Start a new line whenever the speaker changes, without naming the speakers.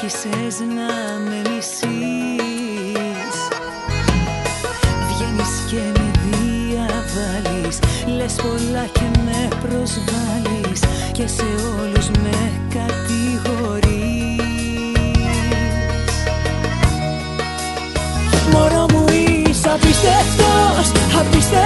άρχισες να με μισείς. Βγαίνεις και με διαβάλεις, λες πολλά και με προσβάλλεις και σε όλους με κατηγορείς. Μωρό μου είσαι απίστευτος, απίστευτος.